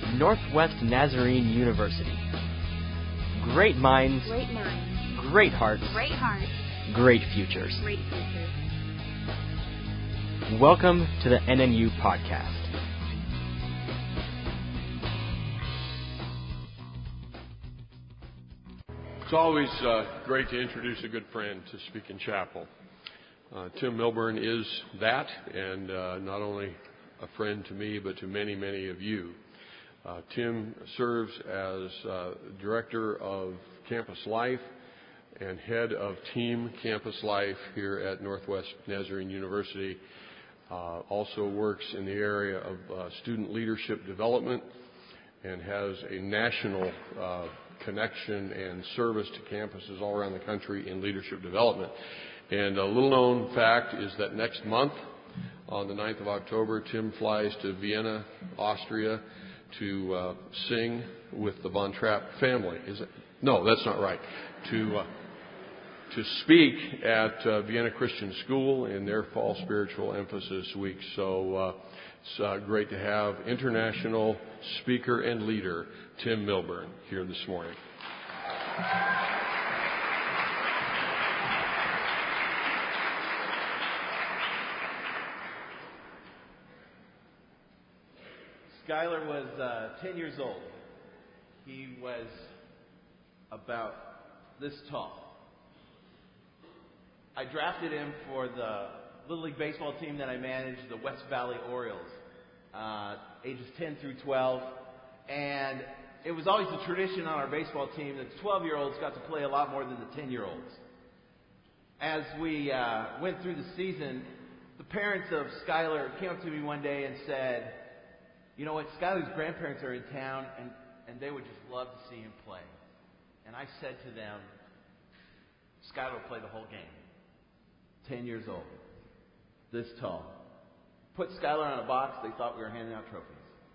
Northwest Nazarene University. Great minds, great hearts, great futures. Welcome to the NNU Podcast. It's always great to introduce a good friend to speak in chapel. Tim Milburn is that, and not only a friend to me, but to many, many of you. Tim serves as Director of Campus Life and Head of Team Campus Life here at Northwest Nazarene University. Also works in the area of student leadership development and has a national connection and service to campuses all around the country in leadership development. And a little known fact is that next month, on the 9th of October, Tim flies to Vienna, Austria, to sing with the Von Trapp family. Is it? No, that's not right. To speak at Vienna Christian School in their Fall Spiritual Emphasis Week. So it's great to have international speaker and leader Tim Milburn here this morning. Skylar was 10 years old. He was about this tall. I drafted him for the Little League baseball team that I managed, the West Valley Orioles, ages 10 through 12. And it was always the tradition on our baseball team that the 12-year-olds got to play a lot more than the 10-year-olds. As we went through the season, the parents of Skylar came up to me one day and said, "You know what, Skylar's grandparents are in town, and they would just love to see him play." And I said to them, "Skylar will play the whole game. 10 years old, this tall." Put Skylar on a box, they thought we were handing out trophies.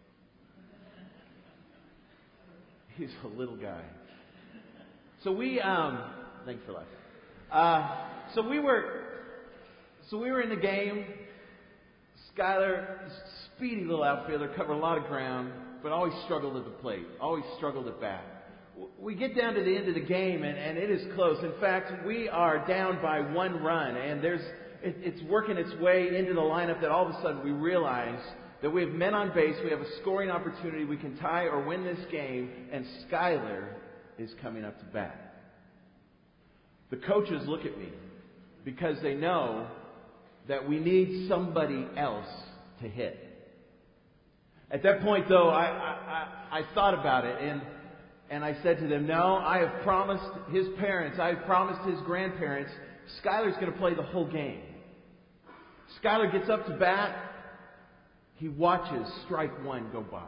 He's a little guy. So thanks for laughing. So we were in the game. Skylar, speedy little outfielder, covered a lot of ground, but always struggled at the plate, always struggled at bat. We get down to the end of the game, and it is close. In fact, we are down by one run, and it's working its way into the lineup that all of a sudden we realize that we have men on base, we have a scoring opportunity, we can tie or win this game, and Skylar is coming up to bat. The coaches look at me because they know that we need somebody else to hit. At that point, though, I thought about it, and I said to them, "No, I have promised his parents, I have promised his grandparents, Skylar's going to play the whole game." Skylar gets up to bat. He watches strike one go by.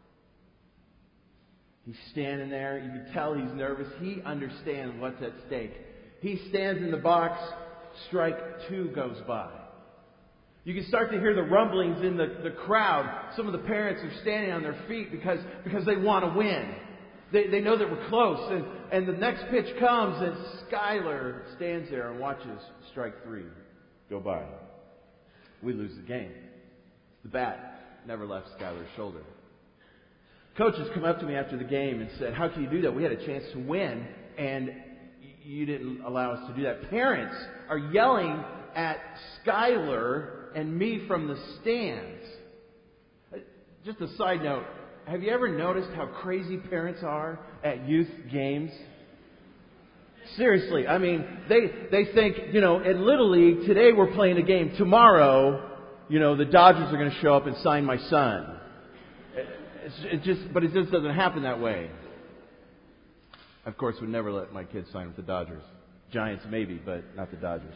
He's standing there. You can tell he's nervous. He understands what's at stake. He stands in the box. Strike two goes by. You can start to hear the rumblings in the crowd. Some of the parents are standing on their feet because they want to win. They know that we're close. And the next pitch comes, and Skylar stands there and watches strike three go by. We lose the game. The bat never left Skylar's shoulder. Coaches come up to me after the game and said, "How can you do that? We had a chance to win, and you didn't allow us to do that." Parents are yelling at Skylar and me from the stands. Just a side note, have you ever noticed how crazy parents are at youth games? Seriously, I mean, they think, at Little League, today we're playing a game. Tomorrow, the Dodgers are going to show up and sign my son. But it just doesn't happen that way. Of course, would never let my kids sign with the Dodgers. Giants maybe, but not the Dodgers.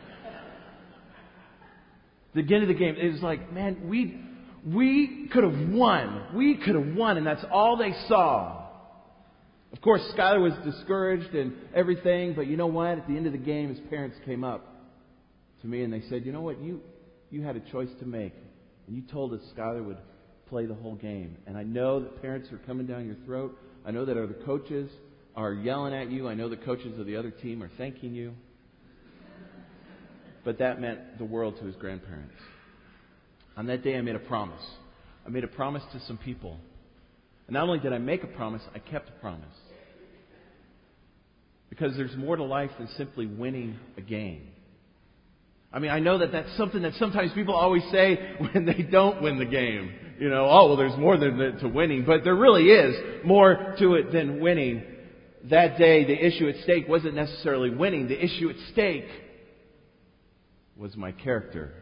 The beginning of the game, it was like, man, we could have won. We could have won, and that's all they saw. Of course, Skylar was discouraged and everything, but you know what? At the end of the game, his parents came up to me and they said, "You know what? You had a choice to make, and you told us Skylar would play the whole game. And I know that parents are coming down your throat. I know that other coaches are yelling at you. I know the coaches of the other team are thanking you." But that meant the world to his grandparents. On that day, I made a promise. I made a promise to some people And not only did I make a promise, I kept a promise. Because there's more to life than simply winning a game. I mean, I know that that's something that sometimes people always say when they don't win the game. You know, oh, well, there's more to winning. But there really is more to it than winning. That day, the issue at stake wasn't necessarily winning. The issue at stake was my character.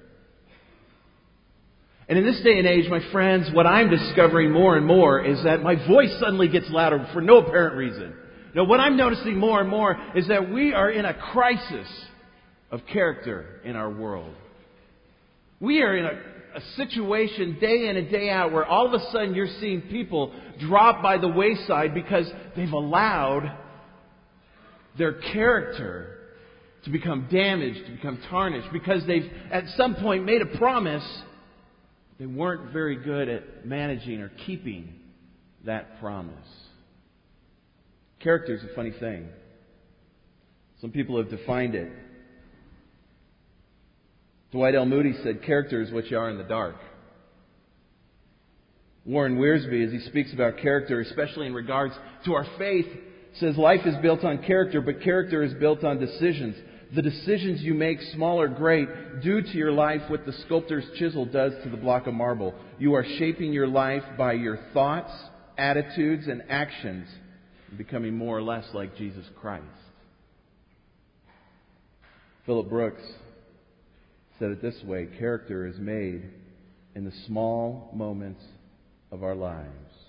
And in this day and age, my friends, what I'm discovering more and more is that my voice suddenly gets louder for no apparent reason. Now, what I'm noticing more and more is that we are in a crisis of character in our world. We are in a situation day in and day out where all of a sudden you're seeing people drop by the wayside because they've allowed their character to become damaged, to become tarnished, because they've at some point made a promise. They weren't very good at managing or keeping that promise. Character is a funny thing. Some people have defined it. Dwight L. Moody said, character is what you are in the dark. Warren Wiersbe, as he speaks about character, especially in regards to our faith, says life is built on character, but character is built on decisions. The decisions you make, small or great, do to your life what the sculptor's chisel does to the block of marble. You are shaping your life by your thoughts, attitudes, and actions, becoming more or less like Jesus Christ. Philip Brooks said it this way: character is made in the small moments of our lives.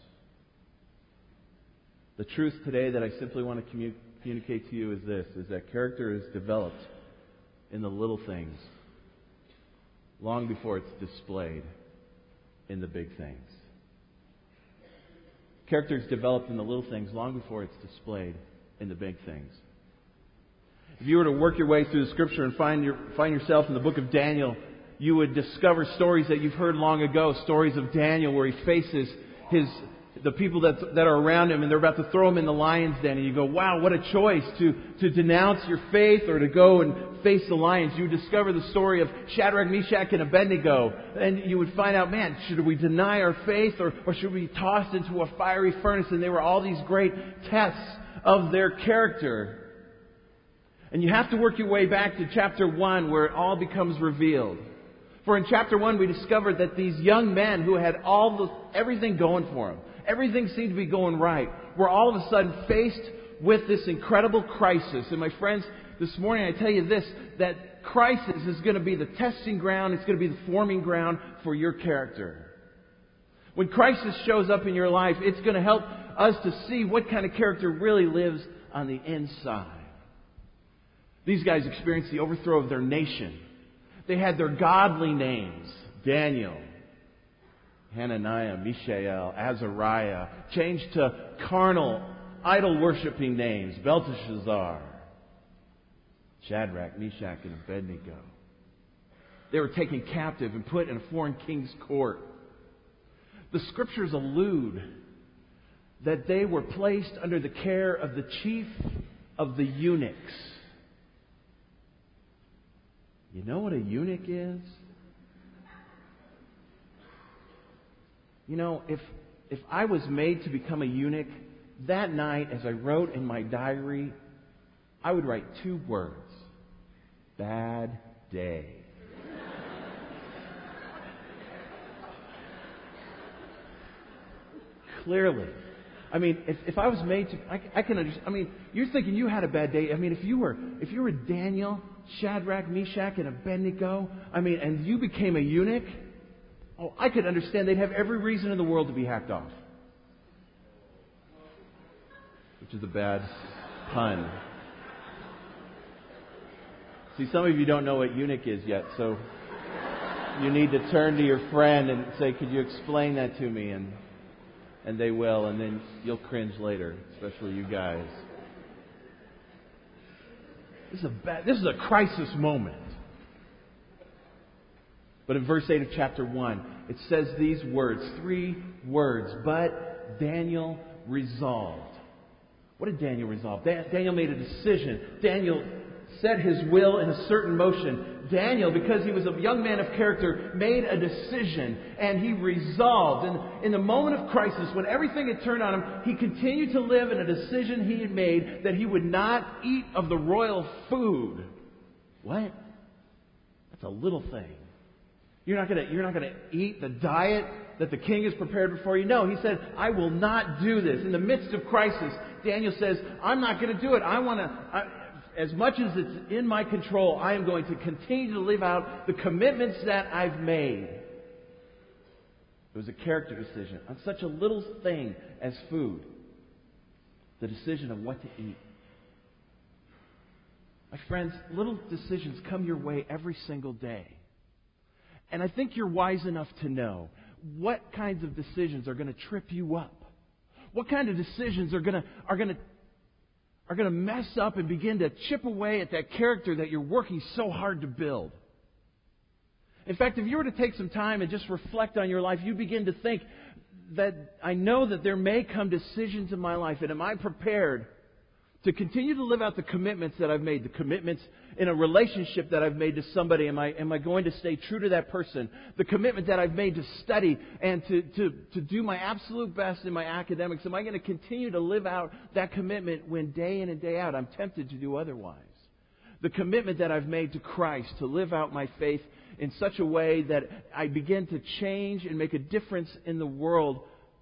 The truth today that I simply want to communicate to you is this, is that character is developed in the little things long before it's displayed in the big things. Character is developed in the little things long before it's displayed in the big things. If you were to work your way through the Scripture and find yourself in the book of Daniel, you would discover stories that you've heard long ago, stories of Daniel where he faces the people that are around him and they're about to throw him in the lion's den. And you go, wow, what a choice to denounce your faith or to go and face the lions. You would discover the story of Shadrach, Meshach, and Abednego. And you would find out, man, should we deny our faith or should we be tossed into a fiery furnace? And there were all these great tests of their character. And you have to work your way back to chapter 1 where it all becomes revealed. For in chapter 1 we discovered that these young men who had everything going for them, everything seemed to be going right, were all of a sudden faced with this incredible crisis. And my friends, this morning I tell you this, that crisis is going to be the testing ground, it's going to be the forming ground for your character. When crisis shows up in your life, it's going to help us to see what kind of character really lives on the inside. These guys experienced the overthrow of their nation. They had their godly names, Daniel, Hananiah, Mishael, Azariah, changed to carnal, idol-worshipping names, Belteshazzar, Shadrach, Meshach, and Abednego. They were taken captive and put in a foreign king's court. The Scriptures allude that they were placed under the care of the chief of the eunuchs. You know what a eunuch is? You know, if I was made to become a eunuch, that night as I wrote in my diary, I would write 2 words. Bad day. Clearly. I mean, if I was made to, I can understand. I mean, you're thinking you had a bad day. I mean, if you were Daniel, Shadrach, Meshach, and Abednego, I mean, and you became a eunuch, oh, I could understand they'd have every reason in the world to be hacked off. Which is a bad pun. See, some of you don't know what eunuch is yet, so you need to turn to your friend and say, could you explain that to me? And they will, and then you'll cringe later, especially you guys. This is a crisis moment. But in verse 8 of chapter 1, it says these words, 3 words, but Daniel resolved. What did Daniel resolve? Daniel made a decision. Daniel set his will in a certain motion. Daniel, because he was a young man of character, made a decision and he resolved. And in the moment of crisis, when everything had turned on him, he continued to live in a decision he had made that he would not eat of the royal food. What? That's a little thing. You're not going to eat the diet that the king has prepared before you. No, he said, I will not do this. In the midst of crisis, Daniel says, I'm not going to do it. As much as it's in my control, I am going to continue to live out the commitments that I've made. It was a character decision on such a little thing as food. The decision of what to eat. My friends, little decisions come your way every single day. And I think you're wise enough to know what kinds of decisions are going to trip you up. What kind of decisions are going to mess up and begin to chip away at that character that you're working so hard to build. In fact, if you were to take some time and just reflect on your life, you begin to think that I know that there may come decisions in my life, and am I prepared to continue to live out the commitments that I've made, the commitments in a relationship that I've made to somebody? Am I going to stay true to that person? The commitment that I've made to study and to do my absolute best in my academics, am I going to continue to live out that commitment when day in and day out I'm tempted to do otherwise? The commitment that I've made to Christ, to live out my faith in such a way that I begin to change and make a difference in the world.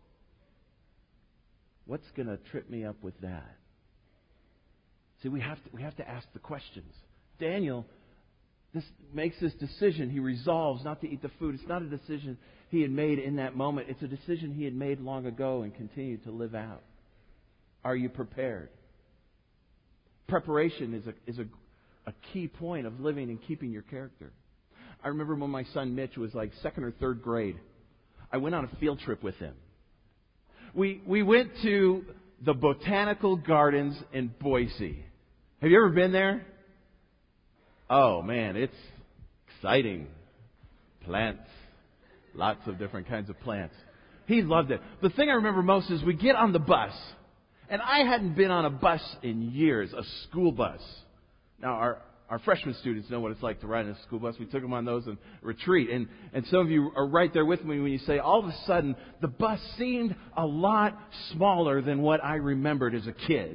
What's going to trip me up with that? See, we have to ask the questions. Daniel makes this decision. He resolves not to eat the food. It's not a decision he had made in that moment. It's a decision he had made long ago and continued to live out. Are you prepared? Preparation is a key point of living and keeping your character. I remember when my son Mitch was like 2nd or 3rd grade. I went on a field trip with him. We went to the Botanical Gardens in Boise. Have you ever been there? Oh, man, it's exciting. Plants. Lots of different kinds of plants. He loved it. The thing I remember most is we get on the bus. And I hadn't been on a bus in years, a school bus. Now, our freshman students know what it's like to ride in a school bus. We took them on those in retreat. And some of you are right there with me when you say, all of a sudden, the bus seemed a lot smaller than what I remembered as a kid.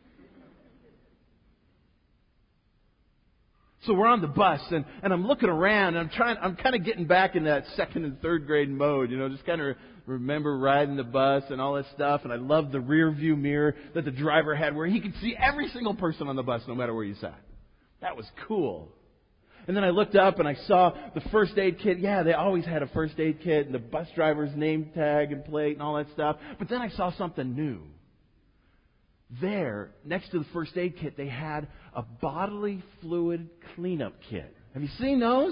So we're on the bus, and I'm looking around, and I'm kind of getting back in that 2nd and 3rd grade mode, just kind of remember riding the bus and all that stuff. And I loved the rear view mirror that the driver had where he could see every single person on the bus no matter where you sat. That was cool. And then I looked up and I saw the first aid kit. Yeah, they always had a first aid kit and the bus driver's name tag and plate and all that stuff. But then I saw something new. There, next to the first aid kit, they had a bodily fluid cleanup kit. Have you seen those?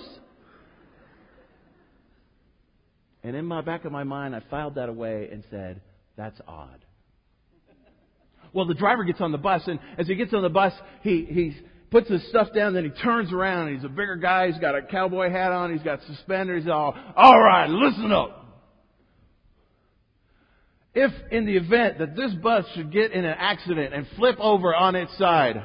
And in the back of my mind, I filed that away and said, that's odd. Well, the driver gets on the bus, and as he gets on the bus, he puts his stuff down, then he turns around, and he's a bigger guy, he's got a cowboy hat on, he's got suspenders, all right, listen up. If in the event that this bus should get in an accident and flip over on its side,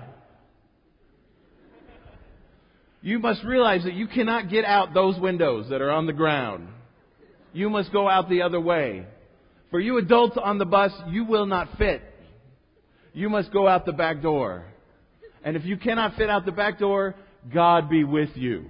you must realize that you cannot get out those windows that are on the ground. You must go out the other way. For you adults on the bus, you will not fit. You must go out the back door. And if you cannot fit out the back door, God be with you.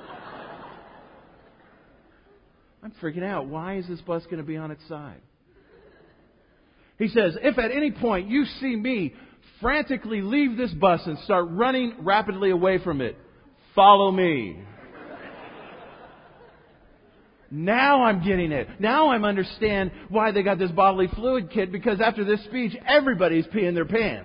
I'm freaking out. Why is this bus going to be on its side? He says, if at any point you see me frantically leave this bus and start running rapidly away from it, follow me. Now I'm getting it. Now I understand why they got this bodily fluid kit, because after this speech, everybody's peeing their pants.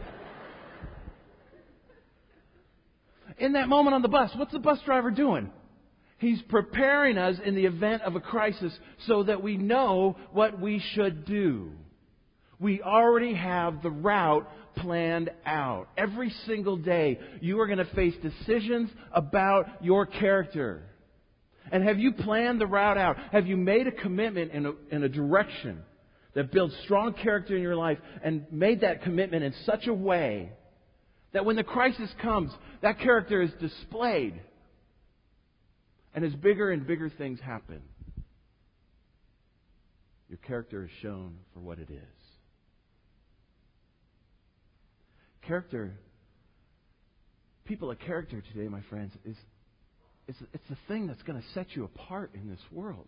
In that moment on the bus, what's the bus driver doing? He's preparing us in the event of a crisis so that we know what we should do. We already have the route planned out. Every single day, you are going to face decisions about your character. And have you planned the route out? Have you made a commitment in a direction that builds strong character in your life and made that commitment in such a way That when the crisis comes, that character is displayed. And as bigger and bigger things happen, your character is shown for what it is. Character, people of character today, my friends, it's the thing that's going to set you apart in this world.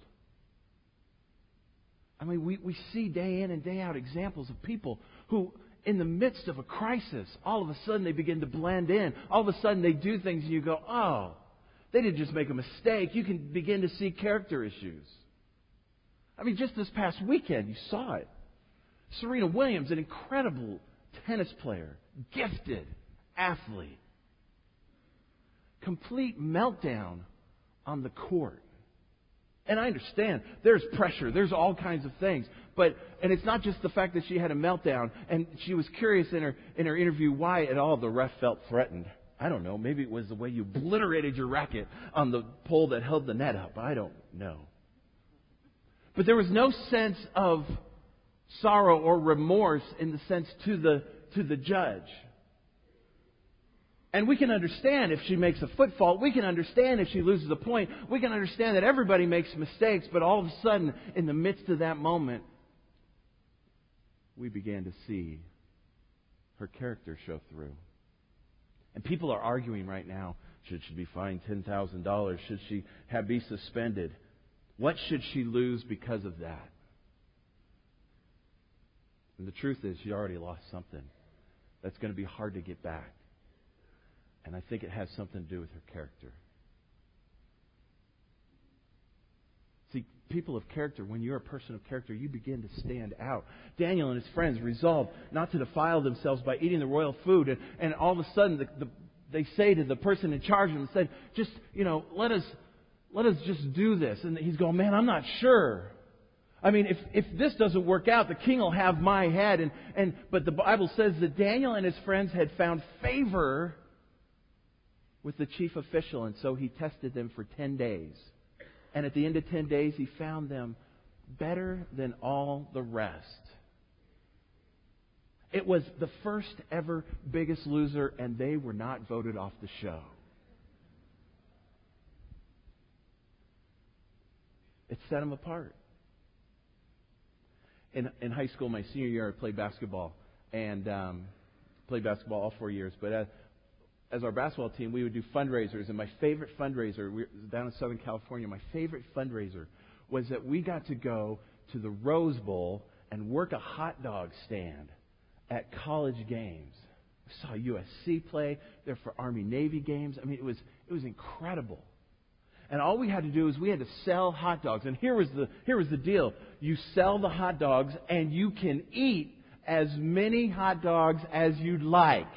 I mean, we see day in and day out examples of people who, in the midst of a crisis, all of a sudden they begin to blend in. All of a sudden they do things and you go, oh, they didn't just make a mistake. You can begin to see character issues. I mean, just this past weekend, you saw it. Serena Williams, an incredible tennis player, gifted athlete. Complete meltdown on the court. And I understand there's pressure, there's all kinds of things. And it's not just the fact that she had a meltdown, and she was curious in her interview why at all the ref felt threatened. I don't know. Maybe it was the way you obliterated your racket on the pole that held the net up. I don't know. But there was no sense of sorrow or remorse in the sense to the judge. And we can understand if she makes a foot fault. We can understand if she loses a point. We can understand that everybody makes mistakes. But all of a sudden, in the midst of that moment, we began to see her character show through. And people are arguing right now, should she be fined $10,000? Should she be suspended? What should she lose because of that? And the truth is, she already lost something that's going to be hard to get back. And I think it has something to do with her character. See, people of character, when you're a person of character, you begin to stand out. Daniel and his friends resolved not to defile themselves by eating the royal food. And all of a sudden, they say to the person in charge of them, said, just, let us just do this. And he's going, man, I'm not sure. I mean, if this doesn't work out, the king will have my head. But the Bible says that Daniel and his friends had found favor with the chief official, and so he tested them for 10 days. And at the end of 10 days, he found them better than all the rest. It was the first ever Biggest Loser, and they were not voted off the show. It set them apart. In high school, my senior year, I played basketball. And played basketball all 4 years. But as our basketball team, we would do fundraisers. And my favorite fundraiser, down in Southern California, my favorite fundraiser was that we got to go to the Rose Bowl and work a hot dog stand at college games. I saw USC play there for Army-Navy games. I mean, it was incredible. And all we had to do is we had to sell hot dogs. And here was the deal. You sell the hot dogs and you can eat as many hot dogs as you'd like.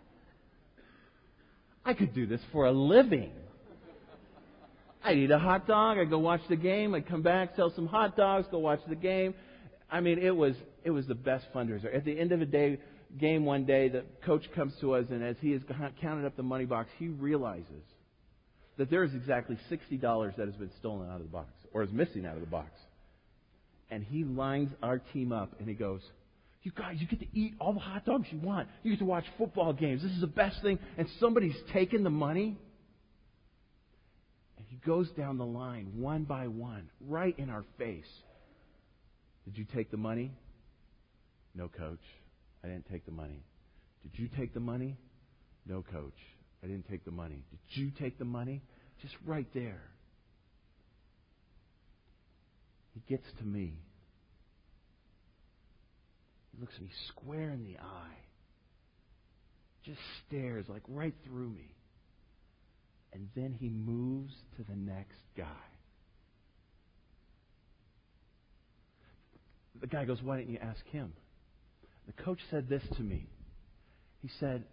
I could do this for a living. I'd eat a hot dog, I'd go watch the game, I'd come back, sell some hot dogs, go watch the game. I mean, it was the best fundraiser. At the end of the game one day, the coach comes to us, and as he has counted up the money box, he realizes that there is exactly $60 that has been stolen out of the box, or is missing out of the box. And he lines our team up, and he goes, you guys, you get to eat all the hot dogs you want. You get to watch football games. This is the best thing. And somebody's taken the money. And he goes down the line, one by one, right in our face. Did you take the money? No, coach. I didn't take the money. Did you take the money? No, coach. I didn't take the money. Did you take the money? Just right there. He gets to me. He looks me square in the eye. Just stares like right through me. And then he moves to the next guy. The guy goes, why didn't you ask him? The coach said this to me. He said,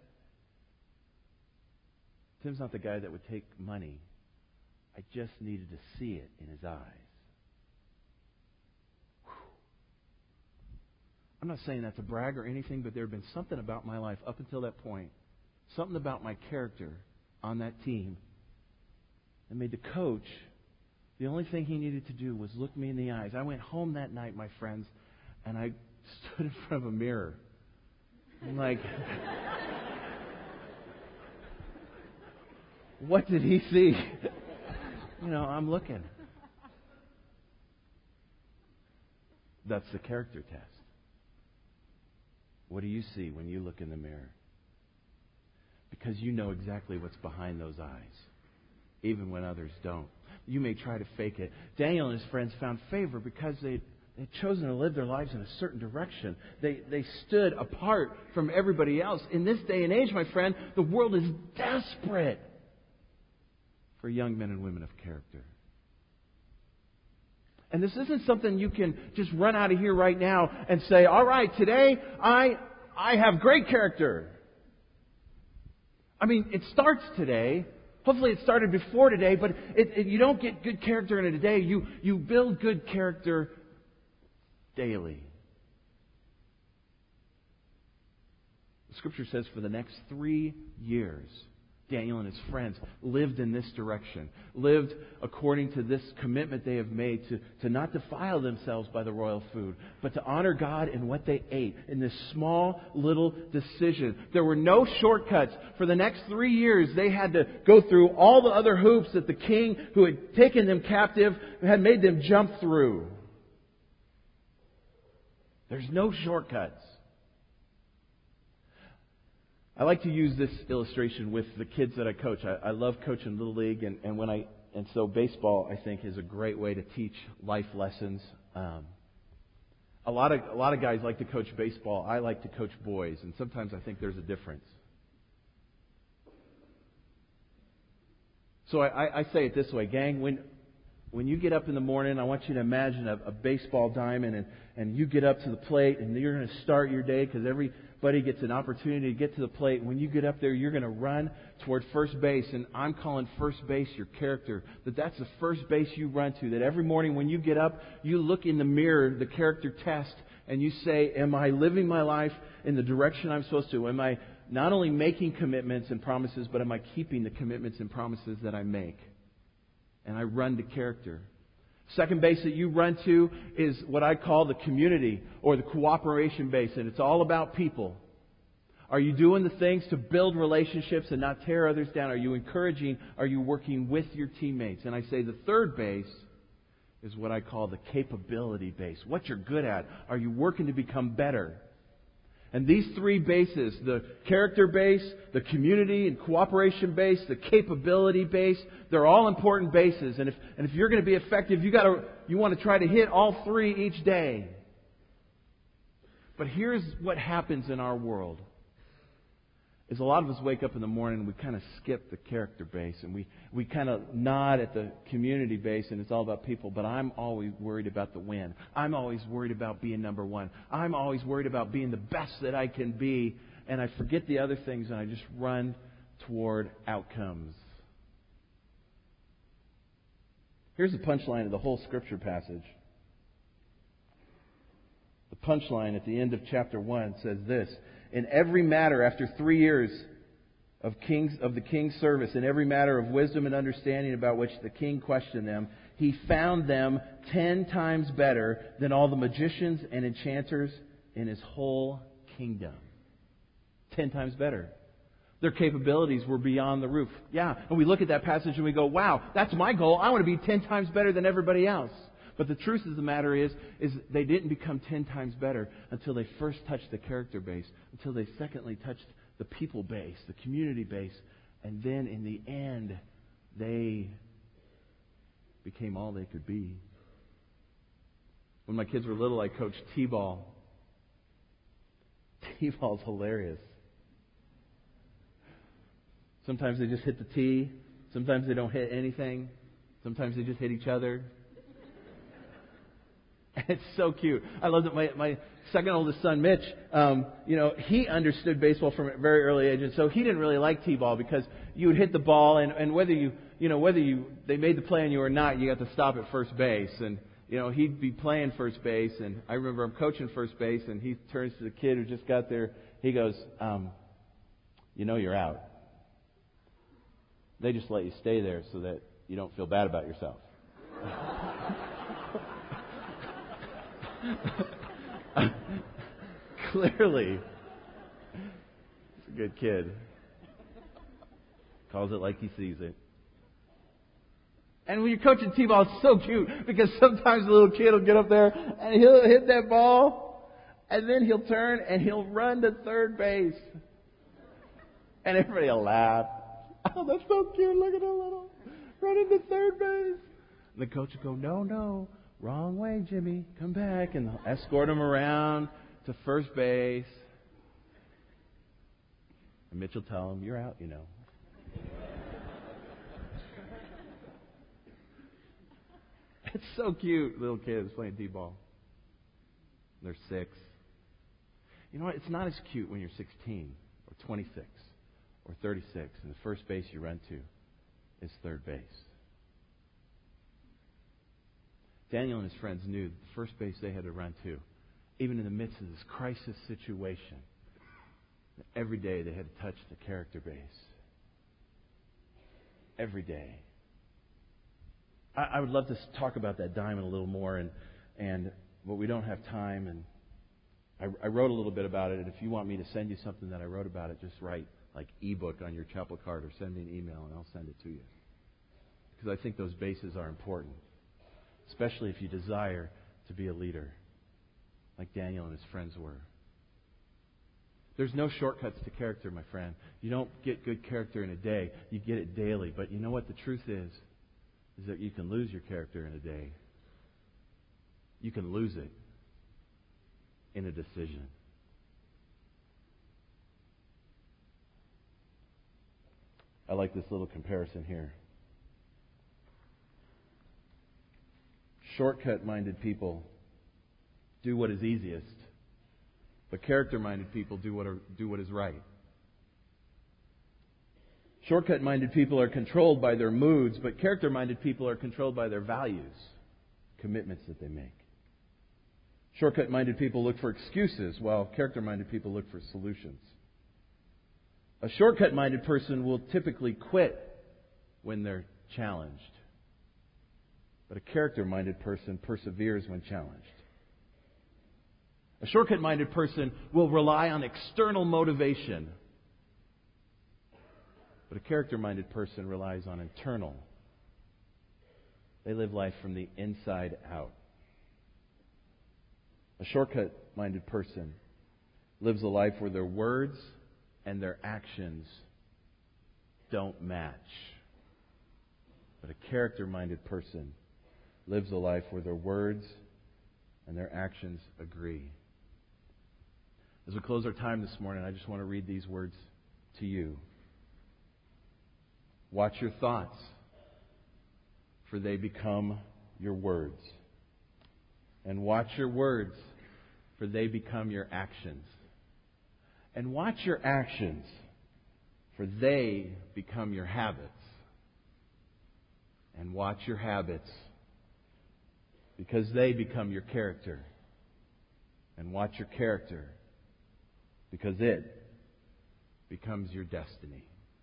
Tim's not the guy that would take money. I just needed to see it in his eyes. Whew. I'm not saying that to brag or anything, but there had been something about my life up until that point, something about my character on that team that made the coach, the only thing he needed to do was look me in the eyes. I went home that night, my friends, and I stood in front of a mirror. I'm like, What did he see? I'm looking. That's the character test. What do you see when you look in the mirror? Because you know exactly what's behind those eyes, even when others don't. You may try to fake it. Daniel and his friends found favor because they'd chosen to live their lives in a certain direction. They stood apart from everybody else. In this day and age, my friend, the world is desperate for young men and women of character. And this isn't something you can just run out of here right now and say, all right, today I have great character. I mean, it starts today. Hopefully it started before today, but you don't get good character in a day. You build good character daily. The Scripture says for the next 3 years, Daniel and his friends lived in this direction, lived according to this commitment they have made to not defile themselves by the royal food, but to honor God in what they ate, in this small little decision. There were no shortcuts. For the next 3 years, they had to go through all the other hoops that the king who had taken them captive had made them jump through. There's no shortcuts. I like to use this illustration with the kids that I coach. I love coaching Little League, and so baseball, I think, is a great way to teach life lessons. A lot of guys like to coach baseball. I like to coach boys, and sometimes I think there's a difference. So I say it this way, gang. When you get up in the morning, I want you to imagine a baseball diamond, and you get up to the plate, and you're going to start your day because everybody gets an opportunity to get to the plate. When you get up there, you're going to run toward first base, and I'm calling first base your character. That's the first base you run to. That every morning when you get up, you look in the mirror, the character test, and you say, am I living my life in the direction I'm supposed to? Am I not only making commitments and promises, but am I keeping the commitments and promises that I make? And I run to character. Second base that you run to is what I call the community or the cooperation base, and it's all about people. Are you doing the things to build relationships and not tear others down? Are you encouraging? Are you working with your teammates? And I say the third base is what I call the capability base. What you're good at. Are you working to become better? And these three bases, the character base, the community and cooperation base, the capability base, they're all important bases. And if you're going to be effective, you want to try to hit all three each day. But here's what happens in our world. Is a lot of us wake up in the morning and we kind of skip the character base and we kind of nod at the community base and it's all about people, but I'm always worried about the win. I'm always worried about being number one. I'm always worried about being the best that I can be, and I forget the other things and I just run toward outcomes. Here's the punchline of the whole Scripture passage. The punchline at the end of chapter 1 says this: in every matter, after 3 years of the king's service, in every matter of wisdom and understanding about which the king questioned them, he found them 10 times better than all the magicians and enchanters in his whole kingdom. 10 times better. Their capabilities were beyond the roof. Yeah, and we look at that passage and we go, wow, that's my goal. I want to be 10 times better than everybody else. But the truth of the matter is they didn't become 10 times better until they first touched the character base, until they secondly touched the people base, the community base, and then in the end, they became all they could be. When my kids were little, I coached T-ball. T-ball's hilarious. Sometimes they just hit the tee. Sometimes they don't hit anything. Sometimes they just hit each other. It's so cute. I love that my second oldest son, Mitch, he understood baseball from a very early age, and so he didn't really like T-ball because you would hit the ball, and whether they made the play on you or not, you got to stop at first base, and he'd be playing first base, and I remember I'm coaching first base, and he turns to the kid who just got there. He goes, you're out. They just let you stay there so that you don't feel bad about yourself. Clearly, he's a good kid. Calls it like he sees it. And when you're coaching T-ball, it's so cute because sometimes the little kid will get up there and he'll hit that ball and then he'll turn and he'll run to third base. And everybody will laugh. Oh, that's so cute. Look at him little running to third base. And the coach will go, no, wrong way, Jimmy. Come back. And they'll escort him around to first base. And Mitch will tell him, you're out, you know. It's so cute, little kids playing T-ball. They're 6. You know what? It's not as cute when you're 16 or 26 or 36 and the first base you run to is third base. Daniel and his friends knew the first base they had to run to, even in the midst of this crisis situation, every day they had to touch the character base. Every day. I would love to talk about that diamond a little more, but we don't have time. And I wrote a little bit about it. And if you want me to send you something that I wrote about it, just write like ebook on your chapel card or send me an email and I'll send it to you. Because I think those bases are important, especially if you desire to be a leader, like Daniel and his friends were. There's no shortcuts to character, my friend. You don't get good character in a day. You get it daily. But you know what the truth is that you can lose your character in a day. You can lose it in a decision. I like this little comparison here. Shortcut-minded people do what is easiest, but character-minded people do what is right. Shortcut-minded people are controlled by their moods, but character-minded people are controlled by their values, commitments that they make. Shortcut-minded people look for excuses, while character-minded people look for solutions. A shortcut-minded person will typically quit when they're challenged, but a character-minded person perseveres when challenged. A shortcut-minded person will rely on external motivation, but a character-minded person relies on internal. They live life from the inside out. A shortcut-minded person lives a life where their words and their actions don't match. But a character-minded person lives a life where their words and their actions agree. As we close our time this morning, I just want to read these words to you. Watch your thoughts, for they become your words. And watch your words, for they become your actions. And watch your actions, for they become your habits. And watch your habits, because they become your character. And watch your character, because it becomes your destiny.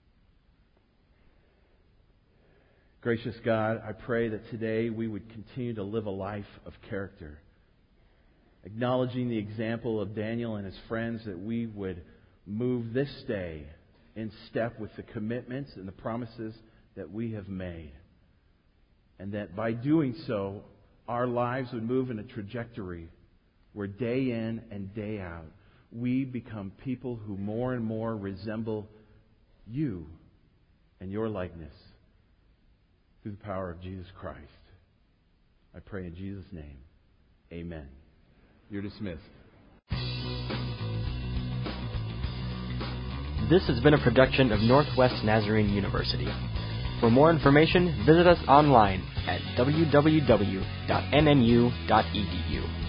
Gracious God, I pray that today we would continue to live a life of character, acknowledging the example of Daniel and his friends, that we would move this day in step with the commitments and the promises that we have made. And that by doing so, our lives would move in a trajectory where day in and day out, we become people who more and more resemble you and your likeness through the power of Jesus Christ. I pray in Jesus' name. Amen. You're dismissed. This has been a production of Northwest Nazarene University. For more information, visit us online at www.nnu.edu.